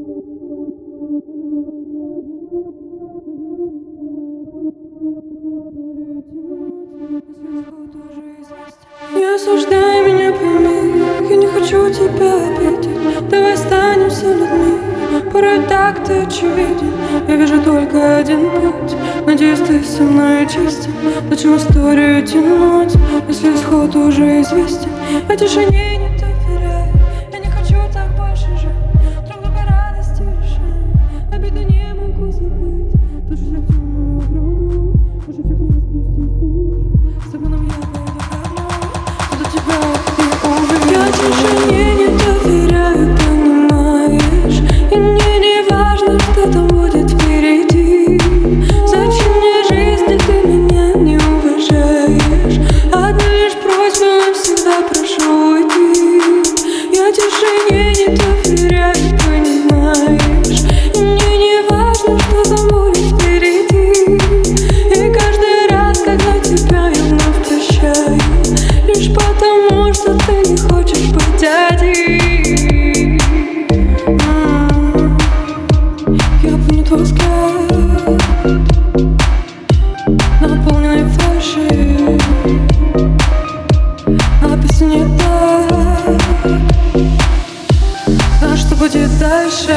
Не осуждай меня, пойми, я не хочу тебя обидеть. Давай останемся людьми, порой так ты очевиден. Я вижу только один путь, надеюсь, ты со мной честен. Зачем историю тянуть, если исход уже известен? Я тишине не доверяю, я не хочу так больше жить. Друг друга радости решаем, обиды не могу забыть. Душу за темную груду, уже чуть не спустить пониже. С тобой я пойду ко дну, до тебя и увижу. Я тишине не доверяю, понимаешь? И мне не важно, что там будет впереди. Зачем мне жизнь, если ты меня не уважаешь? Одну лишь просьбу навсегда прошу уйти. Я тишине не доверяю, понимаешь? И мне не важно, что там будет впереди. И каждый раз, когда тебя я вновь прощаю, лишь потому, что ты не хочешь быть один. Я помню твой взгляд, наполненный фальшью, написан не так. А что будет дальше?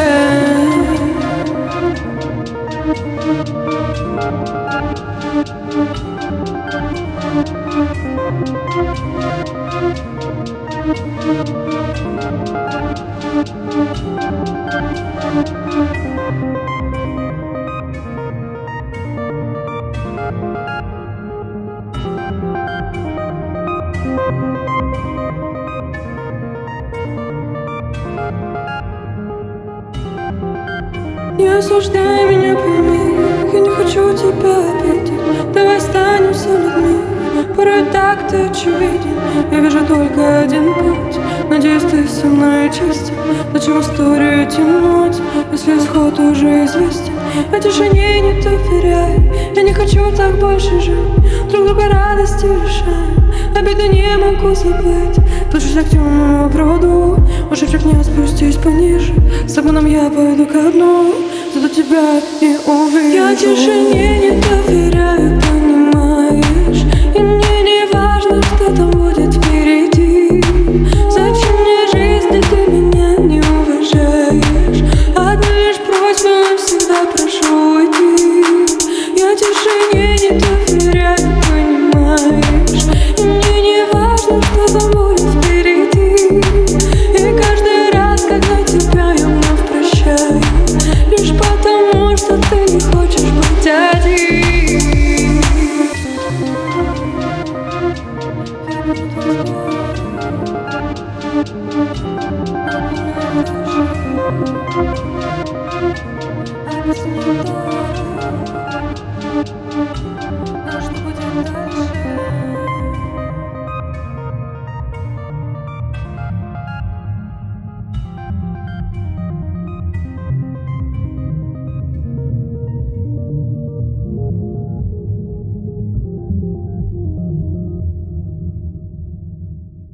Не осуждай меня, пойми, я не хочу тебя обидеть. Давай останемся людьми, порой так ты очевиден. Я вижу только один путь, надеюсь, ты со мной честен. Зачем историю тянуть, если исход уже известен? Я тишине не доверяю, я не хочу так больше жить. Друг друга радости решаем, обиды не могу забыть. Тушусь к темному пруду, уже вверх не спустись пониже. С тобой я пойду ко дну, зато тебя не увижу. Я тишине не доверяю, понимаешь? И мне не важно, что там будет впереди. Зачем мне жизнь, если ты меня не уважаешь? Одну лишь просьбу навсегда прошу уйти. Я тишине не доверяю, понимаешь? И мне не важно, что там будет впереди. И каждый раз, когда тебя я вновь прощаю, лишь потому, что ты не хочешь быть один. Я